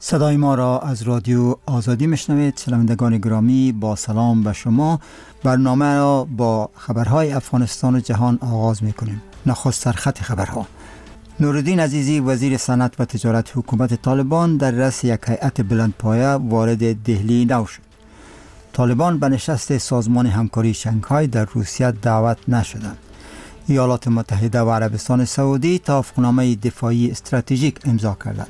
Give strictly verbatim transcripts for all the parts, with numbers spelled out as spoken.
صدای ما را از رادیو آزادی میشنوید. شنوندگان گرامی، با سلام به شما. برنامه را با خبرهای افغانستان و جهان آغاز میکنیم. نخست سرخط خبرها. نورالدین عزیزی وزیر صنعت و تجارت حکومت طالبان در رأس یک هیئت بلندپایه وارد دهلی نو شد. طالبان به نشست سازمان همکاری شانگهای در روسیه دعوت نشدند. ایالات متحده و عربستان سعودی توافقنامه دفاعی استراتژیک امضا کردند.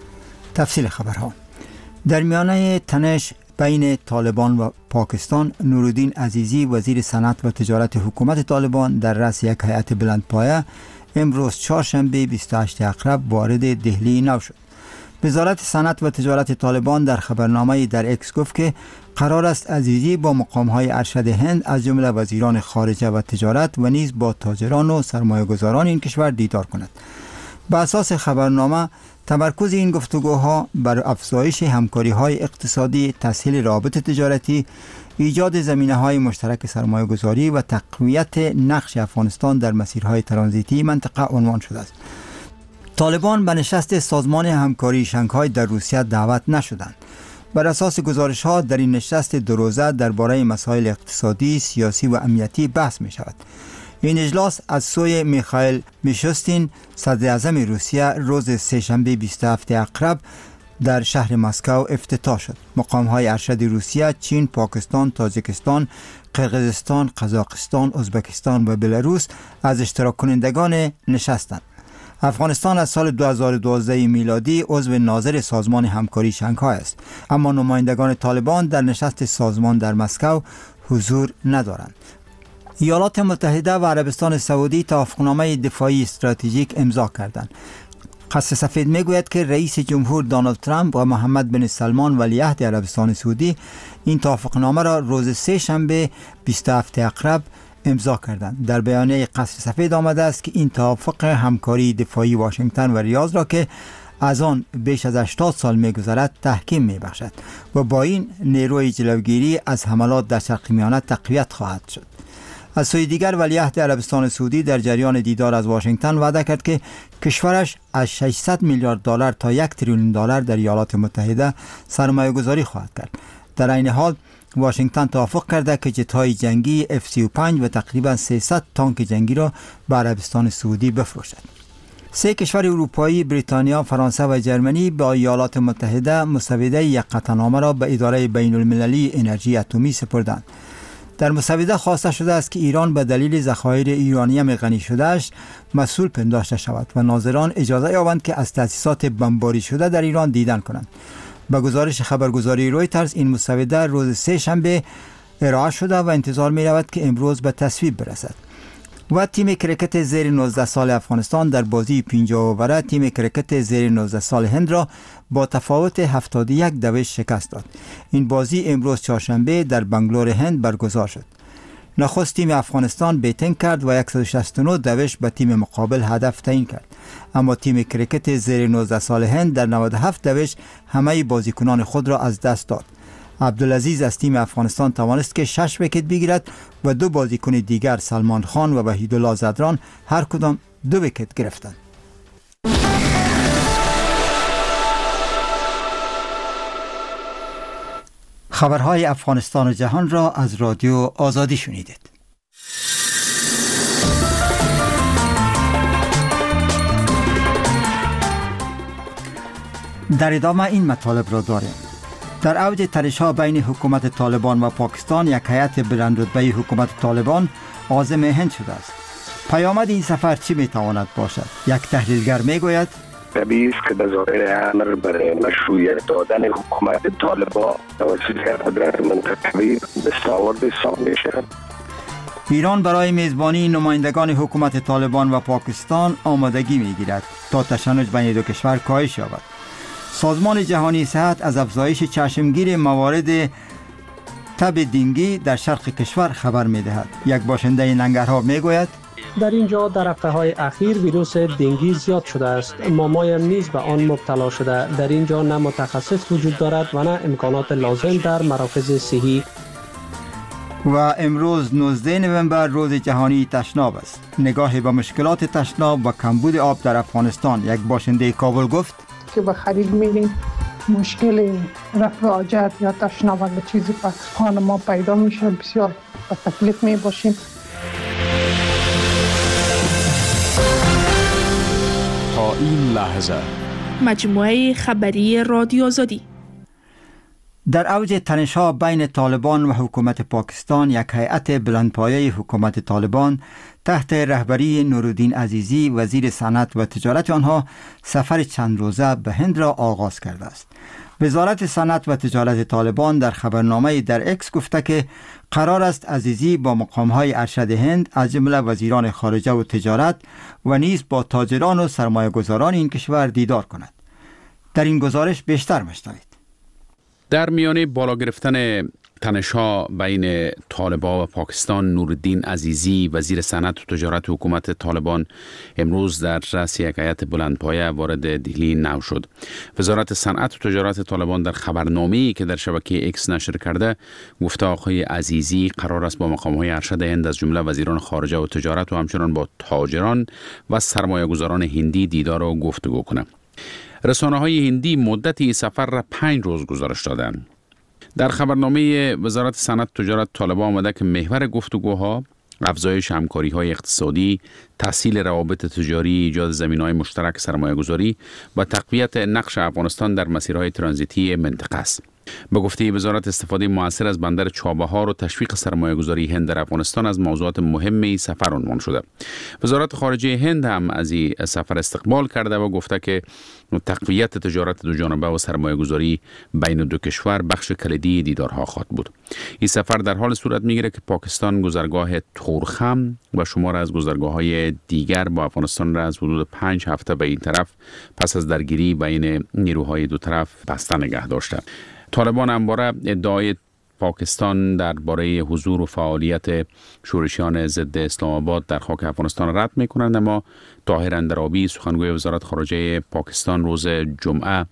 تفصیل خبرها. در میانه تنش بین طالبان و پاکستان، نورالدین عزیزی وزیر صنعت و تجارت حکومت طالبان در رأس یک هیئت بلندپایه امروز چهارشنبه بیست و هشتم اکتبر وارد دهلی نو شد. وزارت صنعت و تجارت طالبان در خبرنامه‌ای در اکس گفت که قرار است عزیزی با مقام‌های ارشد هند از جمله وزیران خارجه و تجارت و نیز با تاجران و سرمایه‌گذاران این کشور دیدار کند. بر اساس خبرنامه، تمرکز این گفتگوها بر افزایش همکاری‌های اقتصادی، تسهیل روابط تجارتی، ایجاد زمینه‌های مشترک سرمایه‌گذاری و تقویت نقش افغانستان در مسیرهای ترانزیتی منطقه عنوان شده است. طالبان به نشست سازمان همکاری شانگهای در روسیه دعوت نشدند. بر اساس گزارش‌ها در این نشست دو روزه درباره مسائل اقتصادی، سیاسی و امنیتی بحث می‌شود. این اجلاس از سوی میخائیل میشوستین صدر اعظم روسیه روز سه‌شنبه بیست و هفتم اکتبر در شهر مسکو افتتاح شد. مقام‌های ارشد روسیه، چین، پاکستان، تاجیکستان، قرقیزستان، قزاقستان، ازبکستان و بلاروس از اشتراک کنندگان نشستند. افغانستان از سال دو هزار و دوازده میلادی عضو ناظر سازمان همکاری شانگهای است، اما نمایندگان طالبان در نشست سازمان در مسکو حضور ندارند. ایالات متحده و عربستان سعودی توافقنامه دفاعی استراتژیک امضا کردند. قصر سفید میگوید که رئیس جمهور دونالد ترامپ و محمد بن سلمان ولیعهد عربستان سعودی این توافقنامه را روز سه شنبه بیست و هفتم اکتبر امضا کردند. در بیانیه قصر سفید آمده است که این توافق همکاری دفاعی واشنگتن و ریاض را که از آن بیش از هشتاد سال می‌گذرد تحکیم می‌بخشد و با این نیروی جلوگیری از حملات در شرق میانه تقویت خواهد شد. از سوی دیگر ولیعهد عربستان سعودی در جریان دیدار از واشنگتن وعده کرد که کشورش از ششصد میلیارد دلار تا یک تریلیون دلار در ایالات متحده سرمایه گذاری خواهد کرد. در این حال واشنگتن توافق کرده که جت‌های جنگی اف سی و پنج و تقریبا سیصد تانک جنگی را به عربستان سعودی بفروشد. سه کشور اروپایی، بریتانیا، فرانسه و جرمنی با ایالات متحده مسوده یک قطعنامه را به اداره بین المللی انرژی اتمی سپردند. در مسوده خواسته شده است که ایران به دلیل ذخایر یورانیم غنی شدهش مسئول پنداشته شود و ناظران اجازه یابند که از تأسیسات بمباری شده در ایران دیدن کنند. به گزارش خبرگزاری رویترز این مسوده روز سه شنبه ارائه شده و انتظار می رود که امروز به تصویب برسد. و تیم کرکت زیر نوزده سال افغانستان در بازی پنجاه اووره تیم کرکت زیر نوزده سال هند را با تفاوت هفتاد و یک دوش شکست داد. این بازی امروز چهارشنبه در بنگلور هند برگزار شد. نخست تیم افغانستان بیتینگ کرد و صد و شصت و نه دوش به تیم مقابل هدف تعیین کرد، اما تیم کرکت زیر نوزده سال هند در نود و هفت دوش همه بازیکنان خود را از دست داد. عبدالعزیز از تیم افغانستان توانست که شش ویکت بگیرد و دو بازیکن دیگر سلمان خان و وحیدالله زدران هر کدام دو ویکت گرفتند. خبرهای افغانستان و جهان را از رادیو آزادی شنیدید. در ادامه این مطالب را داریم. در اوج تنش‌ها بین حکومت طالبان و پاکستان، یک هیئت بلندرتبه حکومت طالبان عازم هند شده است. پیامد این سفر چی میتواند باشد؟ یک تحلیلگر میگوید طبیعی است که به ظاهر امر برای مشروعیت دادن حکومت طالبان توسط قدرت منطقوی دستاورد حساب می‌شود. ایران برای میزبانی نمایندگان حکومت طالبان و پاکستان آمادگی میگیرد تا تشنج بین دو کشور کاهش یابد. سازمان جهانی صحت از افزایش چشمگیر موارد تب دنگی در شرق کشور خبر می‌دهد. یک باشنده ننگرهار میگوید در اینجا در هفته‌های اخیر ویروس دنگی زیاد شده است. مامایم نیز به آن مبتلا شده. در اینجا نه متخصص وجود دارد و نه امکانات لازم در مراکز صحی. و امروز نوزدهم نوامبر روز جهانی تشناب است. نگاه به مشکلات تشناب و کمبود آب در افغانستان. یک باشنده کابل گفت که به خرید میریم مشکل رفع حاجت یا تشنابند چیزی به خانه ما پیدا میشه، بسیار به تکلیف می باشیم. تا این لحظه مجموعه خبری رادیو آزادی. در اوج تنش‌ها بین طالبان و حکومت پاکستان، یک هیئت بلندپایه حکومت طالبان تحت رهبری نورالدین عزیزی وزیر صنعت و تجارت آنها سفر چند روزه به هند را آغاز کرده است. وزارت صنعت و تجارت طالبان در خبرنامه در اکس گفته که قرار است عزیزی با مقام‌های ارشد هند از جمله وزیران خارجه و تجارت و نیز با تاجران و سرمایه‌گذاران این کشور دیدار کند. در این گزارش بیشتر مشنوید. در میانه بالا گرفتن تنش‌ها بین طالبان و پاکستان، نورالدین عزیزی وزیر صنعت و تجارت حکومت طالبان امروز در رأس یک هیئت بلندپایه وارد دهلی نو شد. وزارت صنعت و تجارت طالبان در خبرنامه‌ای که در شبکه اکس نشر کرده گفته آقای عزیزی قرار است با مقام‌های ارشد هند از جمله وزیران خارجه و تجارت و همچنان با تاجران و سرمایه‌گذاران هندی دیدار و گفتگو کنند. رسانه‌های هندی مدت این سفر را پنج روز گزارش دادند. در خبرنامه وزارت صنعت و تجارت طالبان آمده که محور گفتگوها افزایش همکاری‌های اقتصادی، تسهیل روابط تجاری، ایجاد زمینه‌های مشترک سرمایه‌گذاری و تقویت نقش افغانستان در مسیرهای ترانزیتی منطقه است. به گفته وزارت استفاده مؤثر از بندر چابهار و تشویق سرمایه‌گذاری هند در افغانستان از موضوعات مهم سفر عنوان شده. وزارت خارجه هند هم از این سفر استقبال کرده و گفته که تقویت تجارت دو جانبه و سرمایه‌گذاری بین دو کشور بخش کلیدی دیدارها خواهد بود. این سفر در حال صورت میگیره که پاکستان گذرگاه تورخم و شمار از گذرگاه‌های دیگر با افغانستان را از حدود پنج هفته به این طرف پس از درگیری بین نیروهای دو طرف بسته نگه داشته. طالبان همواره ادعای پاکستان درباره حضور و فعالیت شورشیان ضد اسلام آباد در خاک افغانستان رد می‌کنند، اما طاهر اندرابی سخنگوی وزارت خارجه پاکستان روز جمعه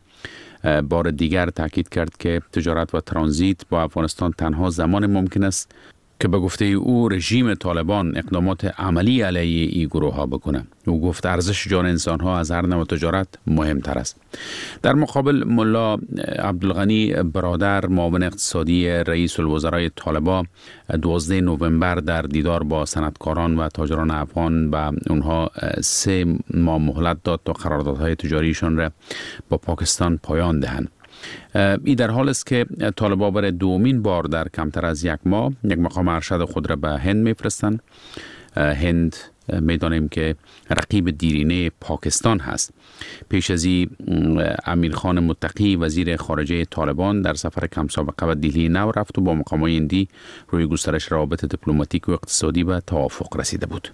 بار دیگر تاکید کرد که تجارت و ترانزیت با افغانستان تنها زمان ممکن است که به گفته او رژیم طالبان اقدامات عملی علیه این گروه ها بکنه. او گفت ارزش جان انسان ها از هر نوع تجارت مهمتر است. در مقابل ملا عبدالغنی برادر معاون اقتصادی رئیس الوزرای طالبان دوازده نوامبر در دیدار با صنعتکاران و تاجران افغان و اونها سه ماه مهلت داد تا قراردادهای تجاریشان را با پاکستان پایان دهند. این در حال است که طالبان برای دومین بار در کمتر از یک ماه یک مقام ارشد خود را به هند میفرستند. هند میدانیم که رقیب دیرینه پاکستان هست. پیش از این امیرخان متقی وزیر خارجه طالبان در سفر کم سابقه به دهلی نو رفت و با مقامات هندی روی گسترش روابط دیپلماتیک و اقتصادی به توافق رسیده بود.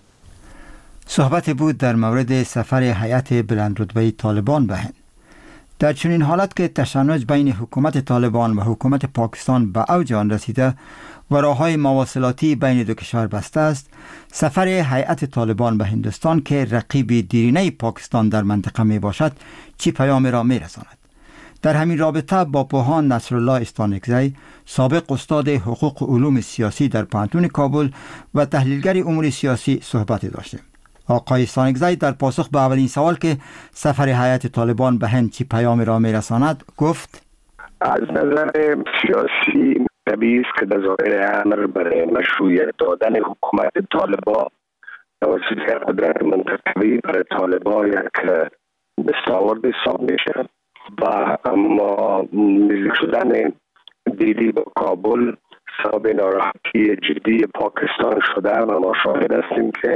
صحبت بود در مورد سفر هیئت بلندرتبه طالبان به هند. در چنین حالت که تشنج بین حکومت طالبان و حکومت پاکستان به اوج آن رسیده و راه‌های مواصلاتی بین دو کشور بسته است، سفر هیئت طالبان به هندوستان که رقیب دیرینه پاکستان در منطقه می باشد چی پیام را می رساند؟ در همین رابطه با پوهان نصرالله استانکزی، سابق استاد حقوق و علوم سیاسی در پانتون کابل و تحلیلگر امور سیاسی صحبت داشتیم. آقای استانکزی در پاسخ به اولین سوال که سفر هیئت طالبان به هند چی پیام را می رساند گفت: از نظر سیاسی طبیعی است که در ظاهر امر برای مشروعیت دادن حکومت طالبان توسط قدرت منطقوی برای طالبان یک دستاورد حساب میشه و اما نزدیک شدن دهلی با کابل سبب ناراحتی جدی پاکستان شده و ما شاهد هستیم که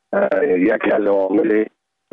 یکی از عوامل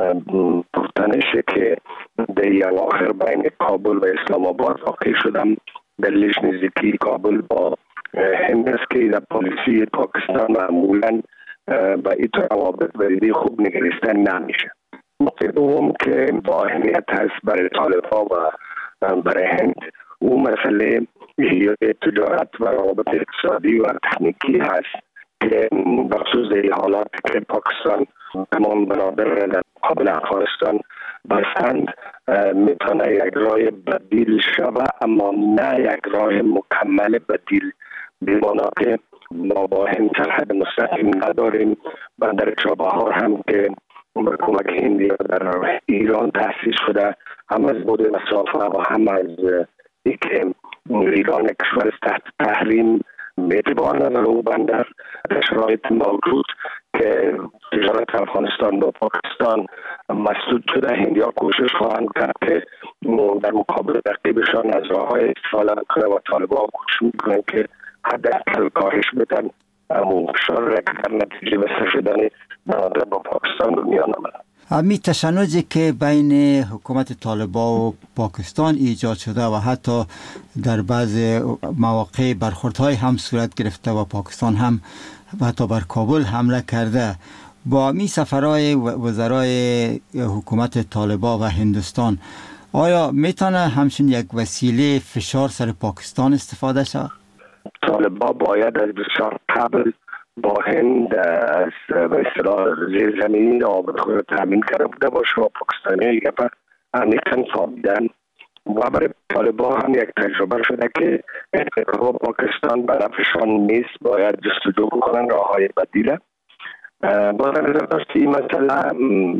پرتنشه که در اواخر بین کابل و اسلام آباد واقع شدم دلیلش نزدیکی کابل با هند است که در پالیسی پاکستان معمولا با این روابط بریدی خوب نگریستن نمیشه. نکته دوم که با اهمیت هست برای طالبان و برای هند اون مسئله تجارت و روابط اقتصادی و تکنیکی هست که بخصوص در حالات که پاکستان تمام بنادر در قابل افغانستان بستند میتونه یک راه بدیل شوه، اما نه یک راه مکمل بدیل، بمانا که ما با هند سرحد مستقیم نداریم. بندر چابهار هم که کمک هندی در ایران تأسیس شده، هم از بود مسافه و هم از اینکه ایران کشور است تحت تحریم اعتبار نداره و بندر در شرایط موجود که تجارت افغانستان با پاکستان مسدود شده، هندی ها کوشش خواهند کرد که در مقابل رقیبشان از راه های استفاده کنه و طالبان کوشش میکنن که حداقل کاهش بدن فشار را که در نتیجه بسته شدن نادر با پاکستان رو میان آمدن. همین تشنجی که بین حکومت طالبان و پاکستان ایجاد شده و حتی در بعض مواقع برخوردهای هم صورت گرفته و پاکستان هم حتی بر کابل حمله کرده، با می سفرهای وزرای حکومت طالبان و هندوستان آیا میتونه همچین یک وسیله فشار سر پاکستان استفاده شود؟ طالبان باید از بسیار قبل با هند از به اصطلاح زیرزمینی آب خود تامین کرده بوده باشه و پاکستانی دیگه پر عمیقاً خوابیدن و برای طالبان هم یک تجربه شده که با پاکستان به نفعشان نیست، باید جستجو کنن راه های بدیله. با در نظر داشت این مسئله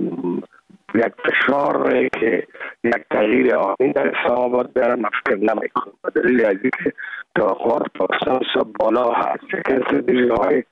یک فشار که یک تغییر آنی در اسلام آباد بیاره مفکر نمیکنم و دلیل از این که توقعات پاکستان سب بالا هست که استراتژی های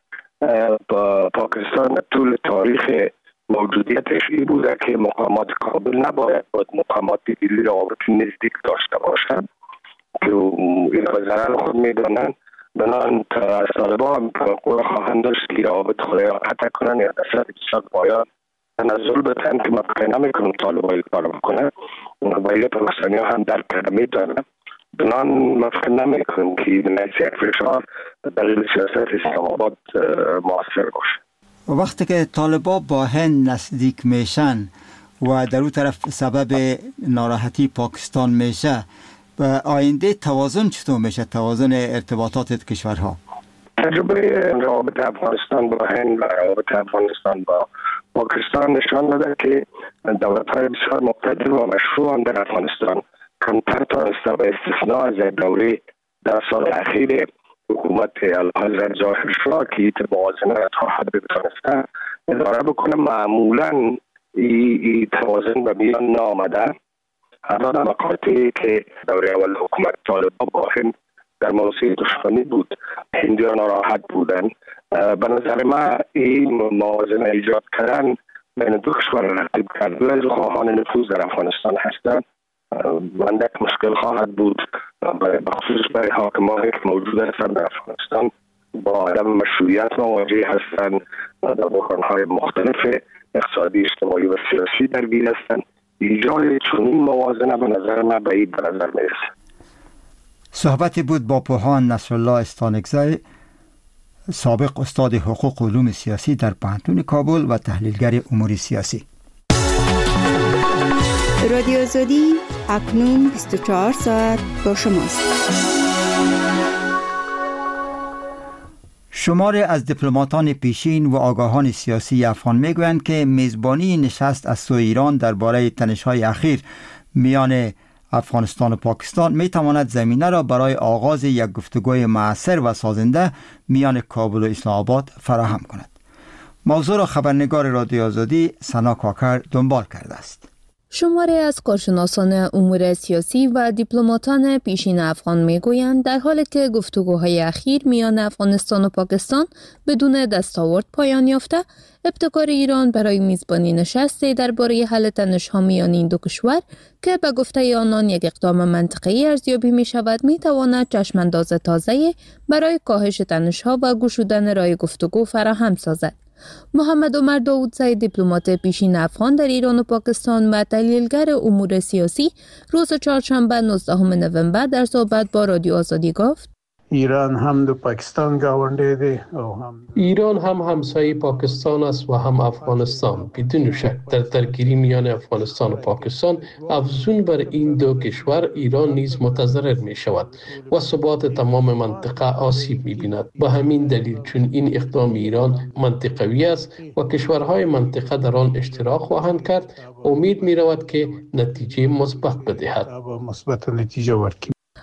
پاکستان طول تاریخ موجودیتش این بوده که مقامات کابل نباید باید مقامات دیگری رابطی نزدیک داشته باشند که این ضرر خود میدانند. بنابراین از طالبان توقع خواهند داشت که رابط خود یا قطع کنن یا دست بسیار باید تنزل بتن که مفکر نمیکنم طالبان کار بکنه و این پاکستانی ها هم در کرده میدانن. بنابراین مفکر نمیکنم که این یک فشار دلیل سیاست اسلام آباد موثر باشه. وقتی که طالبان با هند نزدیک میشن و در اون طرف سبب ناراحتی پاکستان میشه، به آینده توازن چطور میشه؟ توازن ارتباطات کشورها؟ تجربه روابط افغانستان با هند و روابط افغانستان با پاکستان نشان داده که دولت‌های بسیار مقتدر و مشروع در افغانستان کمتر تانسته به استثناء از دوره در سال اخیر حکومت اعلیحضرت ظاهر شاه که توازن تا حد بتانسته اداره بکنه. معمولا این توازن به میان نامده. حتی در مقاطعی که دوره اول حکومت طالبان با هند در موضوع دشمنی بود، هندی ها ناراحت بودن. به نظر من این موازنه ایجاد کردن بین دو کشور رقیب کرد از خواهان نفوذ در افغانستان هستند. بندک مشکل خواهد بود بخصوص برای حاکمانی که موجود هستند در افغانستان با عدم مشروعیت مواجه هستند، در بحران‌های مختلف اقتصادی، اجتماعی و سیاسی درگیر هستند. ایجاد چنین موازنه به نظر من بعید به نظر میرسه. صحبتی بود با پوهان نصرالله استانکزی، سابق استاد حقوق و علوم سیاسی در پوهنتون کابل و تحلیلگر امور سیاسی. رادیو آزادی اکنون بیست و چهار ساعت با شماست. شماری از دیپلماتان پیشین و آگاهان سیاسی افغان میگویند که میزبانی نشست از سوی ایران درباره تنش‌های اخیر میان افغانستان و پاکستان میتواند زمینه را برای آغاز یک گفتگوی مؤثر و سازنده میان کابل و اسلام آباد فراهم کند. موضوع را خبرنگار رادیو آزادی سنا کاکر دنبال کرده است. شماری از کارشناسان امور سیاسی و دیپلماتان پیشین افغان میگویند در حالی که گفتگوهای اخیر میان افغانستان و پاکستان بدون دستاورد پایان یافته، ابتکار ایران برای میزبانی نشستی درباره حل تنش‌ها میان این دو کشور که به گفته آنان یک اقدام منطقی ارزیابی می شود می تواند چشمانداز تازه برای کاهش تنش‌ها و گشودن راه گفتگو فراهم سازد. محمد عمر داودزی، دیپلمات پیشین افغان در ایران و پاکستان و تحلیلگر امور سیاسی، روز چهارشنبه نوزدهم نوامبر در صحبت با رادیو آزادی گفت: ایران هم دو پاکستان گاونده ده هم ایران هم همسایه پاکستان است و هم افغانستان. بدون شک در درگیری میان افغانستان و پاکستان افزون بر این دو کشور ایران نیز متضرر می شود و ثبات تمام منطقه آسیب می بیند. به همین دلیل چون این اقدام ایران منطقوی است و کشورهای منطقه در آن اشتراک خواهند کرد، امید می رود که نتیجه مثبت بدهد. مثبت نتیجه ورکړي.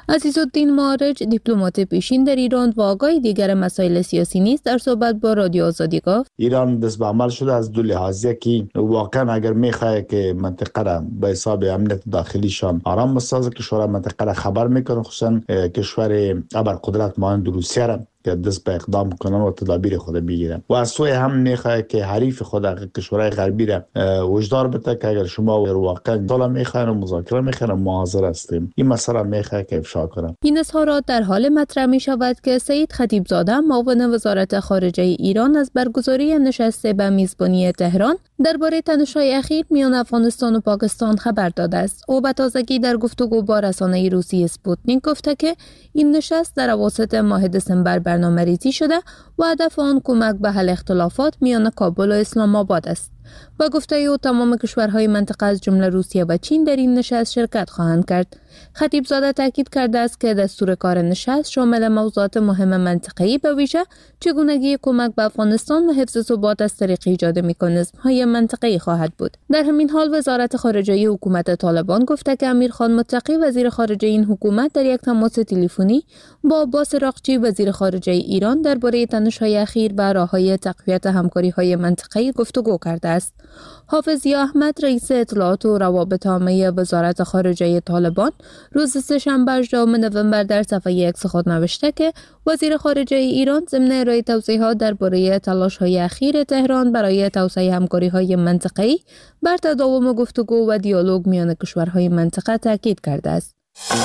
عزیزالدین معارج دیپلمات پیشین در ایران و آگاه دیگر مسائل سیاسی نیست در صحبت با رادیو آزادی گفت ایران دست به عمل شده از دو لحاظ، که واقعا اگر میخواه که منطقه را به حساب امنیت داخلیشان آرام بسازه، کشور منطقه را خبر میکنه، خصوصا کشور ابرقدرت مانند روسیه را که دست به اقدام کنن و تدابیر خود بگیرن، و از سوی هم میخواه که حریف خود کشورهای غربی را وجدار بده که اگر شما واقعا طلا میخواین و مذاکره میخواین ما حاضر هستیم، این مسئله میخواه که افشا کنن. این اظهارات در حال مطرح می شود که سعید خطیبزاده معاون وزارت خارجه ایران از برگزاری نشست به میزبانی تهران درباره تنش‌های اخیر میان افغانستان و پاکستان خبر داده است. او به تازگی در گفتگو با رسانه روسی اسپوتنیک گفته که این نشست در اواسط ماه دسامبر برنامه‌ریزی شده و هدف آن کمک به حل اختلافات میان کابل و اسلام آباد است. با گفته او تمام کشورهای منطقه از جمله روسیه و چین در این نشست شرکت خواهند کرد. خطیبزاده تاکید کرده است که دستور کار نشست شامل موضوعات مهم منطقه‌ای به ویژه چگونگی کمک به افغانستان و حفظ ثبات از طریق ایجاد مکانیزم‌های منطقه‌ای خواهد بود. در همین حال وزارت خارجه حکومت طالبان گفته که امیرخان متقی وزیر خارجه این حکومت در یک تماس تلفنی با عباس راقچی وزیر خارجه ایران درباره تنش‌های اخیر و راه‌های تقویت همکاری‌های منطقه‌ای گفتگو کرده است. حافظ ضیا احمد رئیس اطلاعات و روابط عامه وزارت خارجه طالبان روز سه‌شنبه هجدهم نوامبر در صفحه اکس خود نوشته که وزیر خارجه ایران ضمن ارائه توضیحات درباره تلاش‌های اخیر تهران برای توسعه همکاری‌های منطقه‌ای بر تداوم گفتگو و دیالوگ میان کشورهای منطقه تاکید کرده است.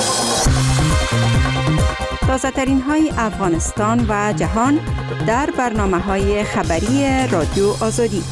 تازه‌ترین های افغانستان و جهان در برنامه‌های خبری رادیو آزادی.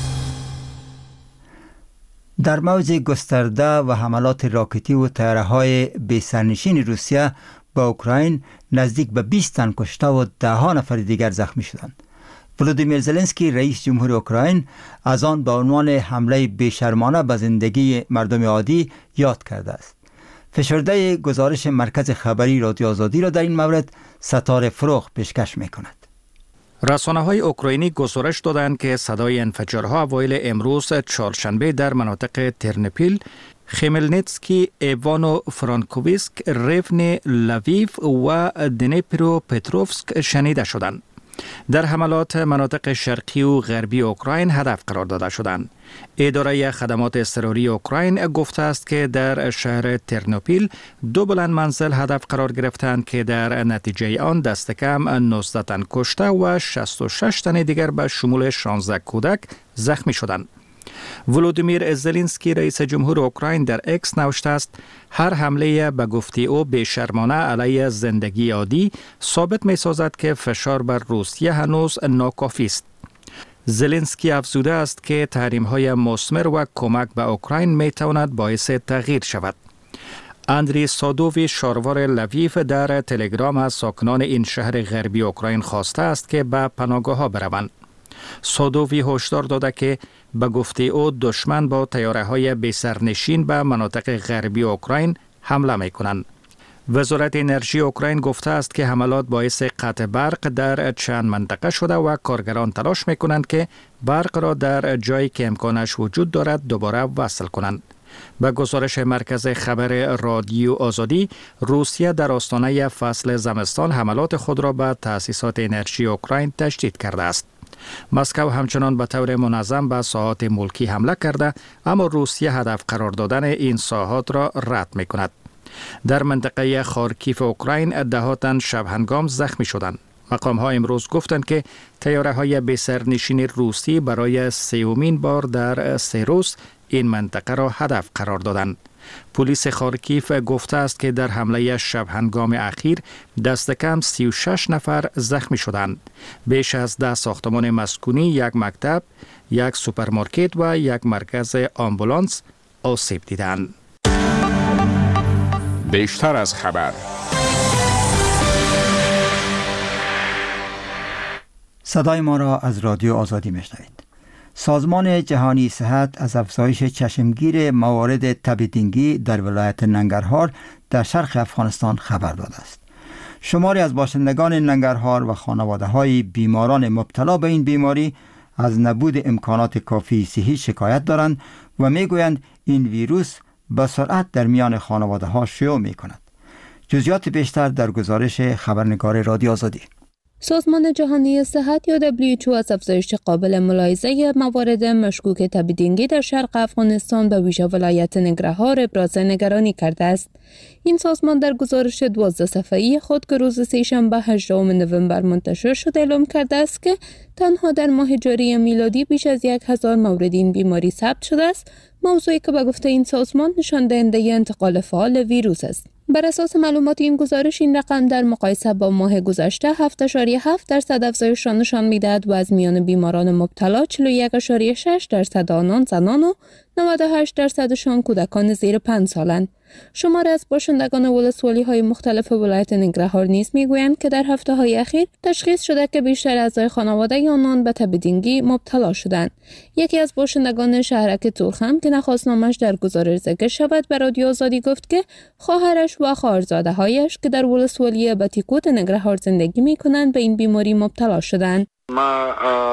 در موج گسترده و حملات راکتی و طیاره‌های بی‌سرنشین روسیه با اوکراین نزدیک به بیست تن کشته و ده ها نفر دیگر زخمی شدند. ولودیمیر زلنسکی رئیس جمهور اوکراین از آن به عنوان حمله بی‌شرمانه به زندگی مردم عادی یاد کرده است. فشرده گزارش مرکز خبری رادیو آزادی را در این مورد ستاره فروغ پیشکش می‌کند. رسانه‌های اوکراینی گزارش دادند که صدای انفجارها اوایل امروز چهارشنبه در مناطق ترنوپیل، خمیلنیتسکی، ایوانو فرانکوویسک، ریون، لویو و دنیپرو پتروفسک شنیده شدند. در حملات مناطق شرقی و غربی اوکراین هدف قرار داده شدند. اداره خدمات اضطراری اوکراین گفته است که در شهر ترنوپیل دو بلند منزل هدف قرار گرفتند که در نتیجه آن دست کم نوزده تن کشته و شصت و شش تن دیگر به شمول شانزده کودک زخمی شدند. ولودیمیر زلنسکی رئیس جمهور اوکراین در اکس نوشته است هر حمله به گفته او بی‌شرمانه علیه زندگی عادی ثابت می سازد که فشار بر روسیه هنوز ناکافی است. زلنسکی افزوده است که تحریم‌های مثمر و کمک به اوکراین می تواند باعث تغییر شود. اندری سادووی شاروار لویف در تلگرام از ساکنان این شهر غربی اوکراین خواسته است که به پناهگاه‌ها بروند. سادووی هشدار داده که به گفته او دشمن با طیاره‌های بی‌سرنشین به مناطق غربی اوکراین حمله می‌کنند. وزارت انرژی اوکراین گفته است که حملات باعث قطع برق در چند منطقه شده و کارگران تلاش می‌کنند که برق را در جایی که امکانش وجود دارد دوباره وصل کنند. به گزارش مرکز خبر رادیو آزادی، روسیه در آستانه فصل زمستان حملات خود را به تأسیسات انرژی اوکراین تشدید کرده است. مسکو همچنان به طور منظم به ساحات ملکی حمله کرده، اما روسیه هدف قرار دادن این ساحات را رد می کند. در منطقه خارکیف اوکراین ده ها تن شب هنگام زخمی شدند. مقام ها امروز گفتند که طیاره های بی‌سرنشین روسی برای سومین بار در سه روز این منطقه را هدف قرار دادند. پلیس خارکیف گفته است که در حمله شب هنگام اخیر دست کم سی و شش نفر زخمی شدند. بیش از ده ساختمان مسکونی، یک مکتب، یک سوپرمارکت و یک مرکز آمبولانس آسیب دیدند. بیشتر از خبر. صدای ما را از رادیو آزادی میشنوید. سازمان جهانی صحت از افزایش چشمگیر موارد تب دنگی در ولایت ننگرهار در شرق افغانستان خبر داده است. شماری از باشندگان ننگرهار و خانواده‌های بیماران مبتلا به این بیماری از نبود امکانات کافی صحی شکایت دارند و میگویند این ویروس به سرعت در میان خانواده‌ها شیوع می‌کند. جزئیات بیشتر در گزارش خبرنگار رادیو آزادی. سازمان جهانی صحت یا دبلیو اچ او از افزایش قابل ملاحظه موارد مشکوک تب دنگی در شرق افغانستان به ویژه ولایت ننگرهار ابراز نگرانی کرده است. این سازمان در گزارش دوازده صفحه‌ای خود که روز سه‌شنبه هجدهم نوامبر منتشر شد اعلام کرده است که تنها در ماه جاری میلادی بیش از یک هزار مورد این بیماری ثبت شده است، موضوعی که به گفته این سازمان نشان دهنده انتقال فعال ویروس است. بر اساس معلومات این گزارش این رقم در مقایسه با ماه گذشته هفت اشاریه هفت درصد افزایش را نشان می‌دهد و از میان بیماران مبتلا چهل و یک اشاریه شش درصد آنان زنان و نود و هشت درصدشان کودکان زیر پنج سالند. شماری از باشندگان ولسوالی‌های مختلف ولایت ننگرهار نیز می‌گویند که در هفته‌های اخیر تشخیص شده که بیشتر اعضای خانواده آنان به تب دنگی مبتلا شدند. یکی از باشندگان شهرک تورخم که نخواستنامش در گزارش ذکر شود به رادیو آزادی گفت که خواهرش و خواهرزاده‌هایش که در ولسوالی بتیکوت ننگرهار زندگی می‌کنند به این بیماری مبتلا شدند. ما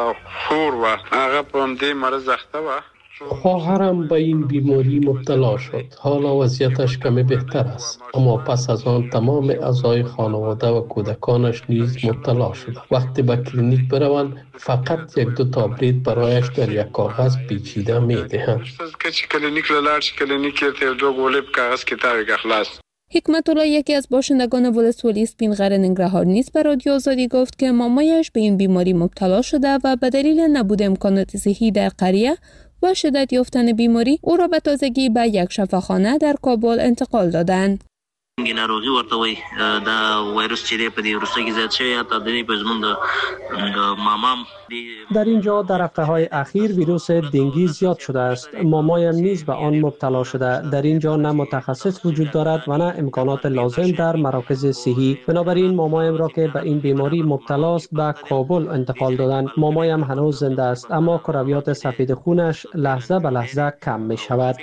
خور و هغه په دې مرض اخته و. خواهرم به این بیماری مبتلا شد. حالا وضعیتش کمی بهتر است، اما پس از آن تمام اعضای خانواده و کودکانش نیز مبتلا شد. وقتی به کلینیک بروند فقط یک دو تابلت برایش در یک کاغذ پیچیده می‌دهند. کلینیک لاړ کلینیک ته دو ګولې په کاغذ کې تاویږي خلاص. حکمت الله یکی از باشندگان ولسوالی سپینغر ننگرهار نیز به رادیو آزادی گفت که مامایش به این بیماری مبتلا شده و به دلیل نبود امکانات صحی در قریه و شدت یافتن بیماری او را به تازگی به یک شفاخانه در کابل انتقال دادند. ناروغي ورته وي دا وایروس چې په دې وروسته کې زیات شوی تا د په زمونږ د مامام در اینجا در هفته‌های اخیر ویروس دنگی زیاد شده است. مامایم نیز به آن مبتلا شده. در اینجا نه متخصص وجود دارد و نه امکانات لازم در مراکز صحی. بنابراین مامایم را که به این بیماری مبتلا است به کابل انتقال دادند. مامایم هنوز زنده است اما کرویات سفید خونش لحظه به لحظه کم می شود.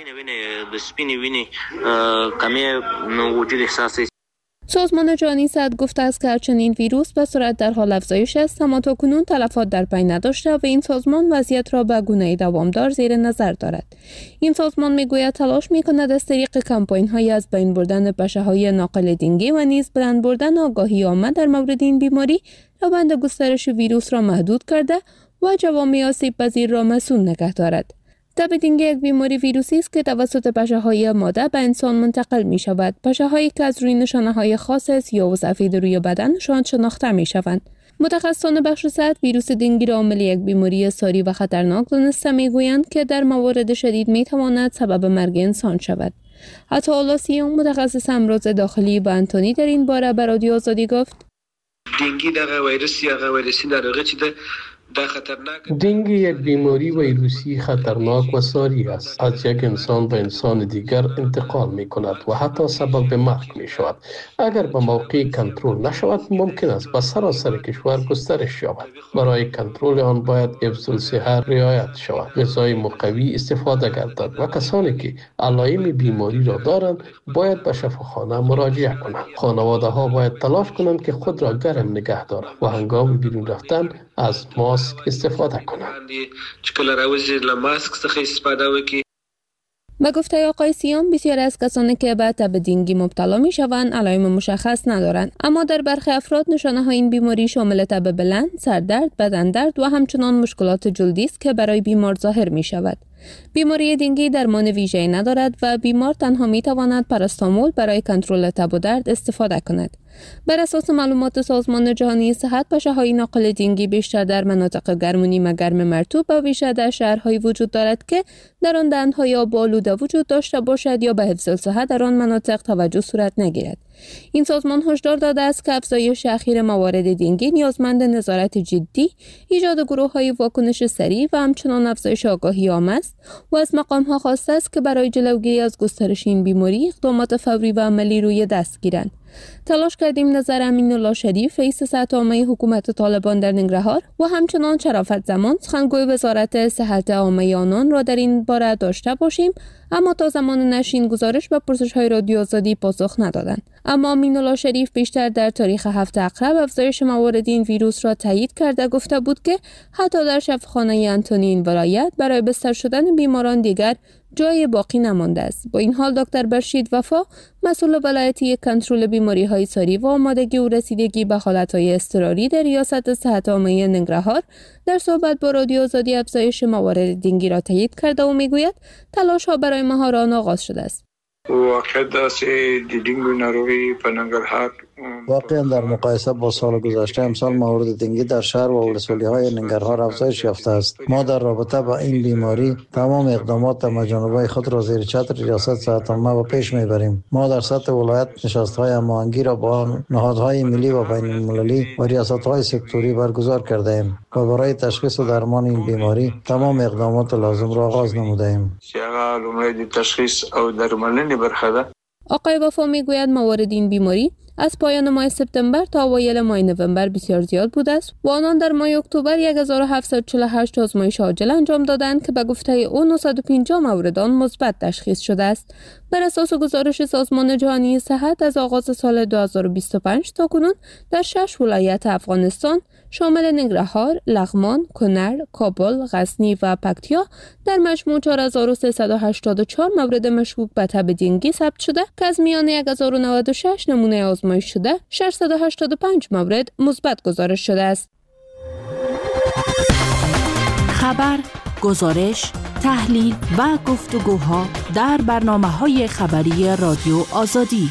سازمان جهانی صحت گفته است که هرچند این ویروس به سرعت در حال افزایش است اما تاکنون تلفات در پی نداشته و این سازمان وضعیت را به گونه دوامدار زیر نظر دارد. این سازمان میگوید تلاش میکند از طریق کمپاین های از بین بردن بچه های ناقل دنگی و نیز بلند بردن آگاهی عامه در مورد این بیماری روند گسترش ویروس را محدود کرده و جوامع آسیب پذیر را مسئول نگه دارد. تب دنگی یک بیماری ویروسی است که توسط پشه‌های ماده به انسان منتقل می شود. پشه‌هایی که از روی نشانه‌های خاص سیاه و سفید روی بدنشان شناخته می شوند. متخصصان بخش صحت ویروس دنگی را عامل یک بیماری ساری و خطرناک دانسته می گویند که در موارد شدید می تواند سبب مرگ انسان شود. حتی آلاسیون متخصص امراض داخلی با انتونی در این باره به رادیو آزادی گفت: دنگی دغه ویروس یا هغه ویروسي ناروغي چې ده دنگ یک بیماری ویروسی خطرناک و ساری است. از یک انسان به انسان دیگر انتقال می کند و حتی سبب مرگ می شود. اگر به موقع کنترل نشود ممکن است به سراسر کشور گسترش یابد. برای کنترل آن باید حفظ الصحه رعایت شود، غذای مقوی استفاده گردد و کسانی که علائم بیماری را دارند باید به شفاخانه مراجعه کنند. خانواده ها باید تلاش کنند که خود را گرم نگه دارند و هنگام بیرون رفتن از ماسک استفاده کنند. به گفته آقای سیام بسیار از کسانی که به تب دنگی مبتلا می شوند علائم مشخص ندارند، اما در برخی افراد نشانه های این بیماری شامل تب بلند، سردرد، بدن درد و همچنان مشکلات جلدی است که برای بیمار ظاهر می شود. بیماری دنگی درمان ویژه‌ای ندارد و بیمار تنها می تواند پاراستامول برای کنترل تب و درد استفاده کند. بر اساس معلومات سازمان جهانی صحت پشه‌های ناقل دنگی بیشتر در مناطق گرم و نیمه گرم مرطوب و بیشتر در شهرهایی وجود دارد که در آن دهن‌های آب آلوده وجود داشته باشد یا به حفظ الصحه در آن مناطق توجه صورت نگیرد. این سازمان هشدار داده است که افزایش اخیر موارد دنگی نیازمند نظارت جدی، ایجاد گروه‌های واکنش سریع و همچنان افزایش آگاهی عامه است و از مقام‌ها خواسته است که برای جلوگیری از گسترش این بیماری اقدامات فوری و عملی روی دست گیرند. تلاش کردیم نظر امین الله شریف رئیس سطح عامه حکومت طالبان در ننگرهار و همچنان شرافت زمان سخنگوی وزارت صحت عامه آنان را در این باره داشته باشیم، اما تا زمان نشر این گزارش به پرسش‌های رادیو آزادی پاسخ ندادند. اما امین الله شریف بیشتر در تاریخ هفته اقرب افزایش موارد این ویروس را تایید کرده گفته بود که حتی در شفاخانه انتونی این ولایت برای بستر شدن بیماران دیگر جای باقی نمانده است. با این حال دکتر برشید وفا، مسئول ولایتی کنترل بیماری‌های ساری و آمادگی و رسیدگی به حالت‌های اضطراری در ریاست صحت عامه ننگرهار، در صحبت با رادیو آزادی افزایش موارد دنگی را تایید کرده و میگوید تلاش‌ها برای مهار آن آغاز شده است. واقعا داسې د ډینګو ناروغي په ننګرهار واقعا در مقایسه با سال گذشته امسال موارد دنگی در شهر و ولسوالی‌های ننگرهار افزایش یافته است. ما در رابطه با این بیماری تمام اقدامات مجانبه خود را زیر چتر ریاست صحت عامه و پیش میبریم. ما در سطح ولایت نشست‌های هماهنگی را با نهادهای ملی و بین‌المللی و ریاست‌های سکتوری برگزار کرده ایم و برای تشخیص و درمان این بیماری تمام اقدامات لازم را آغاز نموده ایم. تشخیص او درملنه برخه ده. آقای وفا میگوید موارد این بیماری از پایان ماه سپتامبر تا اوایل ماه نوامبر بسیار زیاد بوده است و آنان در ماه اکتبر هزار و هفتصد و چهل و هشت آزمایش عاجل انجام دادند که به گفته او نهصد و پنجاه مورد آن مثبت تشخیص شده است. بر اساس گزارش سازمان جهانی صحت از آغاز سال دو هزار و بیست و پنج تا کنون در شش ولایت افغانستان شامل ننگرهار، لغمان، کنر، کابل، غزنی و پکتیا در مجموع چهار هزار و سیصد و هشتاد و چهار مورد مشکوک به تب دنگی ثبت شده که از میان هزار و نود و شش نمونه آزمایش شده ششصد و هشتاد و پنج مورد مثبت گزارش شده است. خبر، گزارش، تحلیل و گفتگوها در برنامه‌های خبری رادیو آزادی.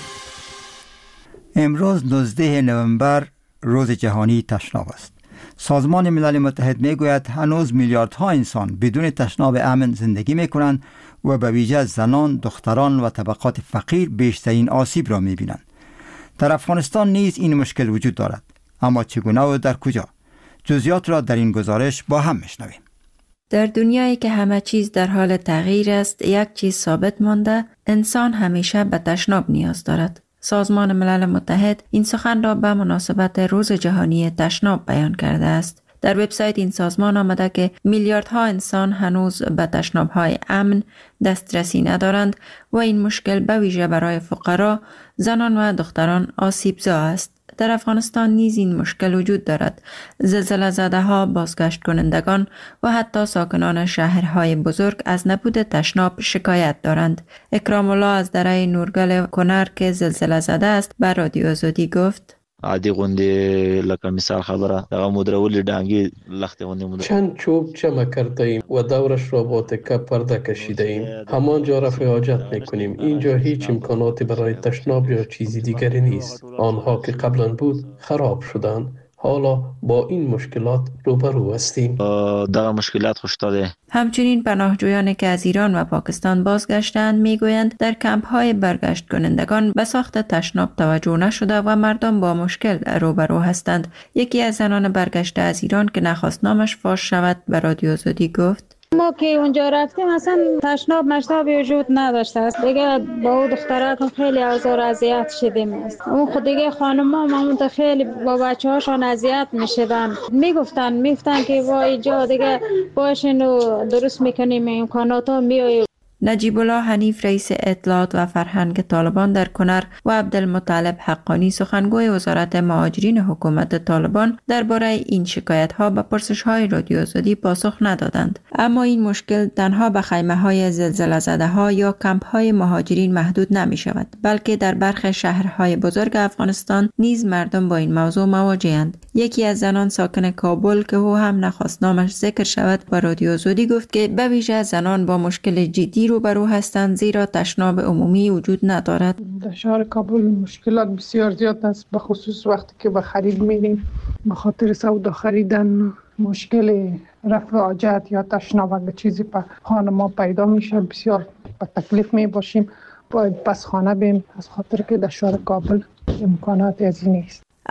امروز نوزده نوامبر روز جهانی تشناب است. سازمان ملل متحد میگوید هنوز میلیاردها انسان بدون تشناب امن زندگی میکنند و به ویژه زنان، دختران و طبقات فقیر بیشترین آسیب را میبینند. در افغانستان نیز این مشکل وجود دارد، اما چگونه و در کجا؟ جزئیات را در این گزارش با هم میشنویم. در دنیایی که همه چیز در حال تغییر است، یک چیز ثابت مانده: انسان همیشه به تشناب نیاز دارد. سازمان ملل متحد این سخن را به مناسبت روز جهانی تشناب بیان کرده است. در وبسایت این سازمان آمده که میلیاردها انسان هنوز به تشناب‌های امن دسترسی ندارند و این مشکل به ویژه برای فقرا، زنان و دختران آسیب‌زا است. در افغانستان نیز این مشکل وجود دارد. زلزله زده‌ها، بازگشت کنندگان و حتی ساکنان شهرهای بزرگ از نبود تشناب شکایت دارند. اکرام الله از دره نورگل کنر که زلزله زده است به رادیو آزادی گفت: عادی غوندی لکه مثال خبره دغه مدرول ډانګي لخت غوندی مدر چند چوب جمع کرده ایم و دورش را با تکه پرده کشیده ایم. همان جا رفع حاجت میکنیم. اینجا هیچ امکاناتی برای تشناب یا چیزی دیگری نیست. آنها که قبلا بود خراب شدند. حالا با این مشکلات روبرو هستیم. دغه مشکلات خوشتاده. همچنین پناهجویانی که از ایران و پاکستان بازگشتند میگویند در کمپ‌های برگشت کنندگان به ساخت تشناب توجه نشده و مردم با مشکل روبرو هستند. یکی از زنان برگشته از ایران که نخواست نامش فاش شود به رادیو آزادی گفت: ما که اونجا رفتیم اصلا تشناب مشنابی وجود نداشته است. دیگه با او دخترها خیلی آزار اذیت شدیم است. اون خود دیگه خانم‌ها مامون خیلی با بچه‌هاشون اذیت میشدن. میگفتن میفتن که وای جا دیگه باشین و درست میکنیم امکاناتا میای. نجیب الله حنیف رئیس اطلاعات و فرهنگ طالبان در کنر و عبدالمطلب حقانی سخنگوی وزارت مهاجرین حکومت طالبان درباره این شکایت‌ها به پرسش‌های رادیو آزادی پاسخ ندادند. اما این مشکل تنها به خیمه‌های زلزله زده‌ها یا کمپ‌های مهاجرین محدود نمی‌شود، بلکه در برخی شهرهای بزرگ افغانستان نیز مردم با این موضوع مواجه‌اند. یکی از زنان ساکن کابل که او هم نخواست نامش ذکر شود با رادیو آزادی گفت که به ویژه زنان با مشکل جدی روبرو هستند، زیرا تشناب عمومی وجود ندارد. در شهر کابل مشکلات بسیار زیاد است، به خصوص وقتی که به خرید میریم. به خاطر سودا خریدن مشکل رفع حاجت یا تشناب اگه چیزی به خانه ما پیدا میشه بسیار به تکلیف می باشیم. باید پس خانه بیم از خاطر که در شهر کابل امکانات از این نیست.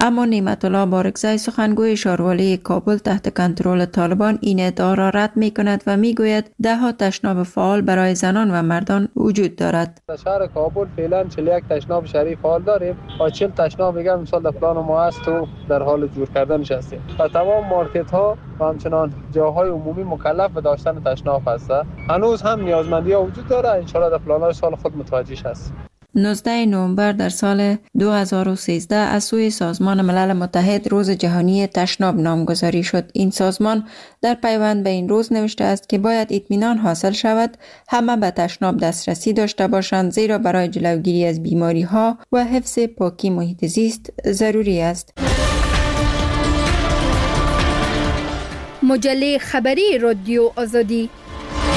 اما نعمت الله بارکزی سخنگوی شاروالی کابل تحت کنترل طالبان این ادعا را رد می کند و می گوید ده ها تشناب فعال برای زنان و مردان وجود دارد. در شهر کابل فعلا چهل و یک تشناب شهری فعال داریم و چهل تشناب دیگر مثال در پلان ما هست و در حال جور کردنش هستیم و تمام مارکت ها و همچنان جاهای عمومی مکلف به داشتن تشناب هست. هنوز هم نیازمندی ها وجود داره، ان شاءالله در پلان سال خود متوجه هست. نوزدهم نوامبر در سال دو هزار و سیزده از سوی سازمان ملل متحد روز جهانی تشناب نامگذاری شد. این سازمان در پیوند به این روز نوشته است که باید اطمینان حاصل شود همه به تشناب دسترسی داشته باشند، زیرا برای جلوگیری از بیماری ها و حفظ پاکی محیط زیست ضروری است. مجله خبری رادیو آزادی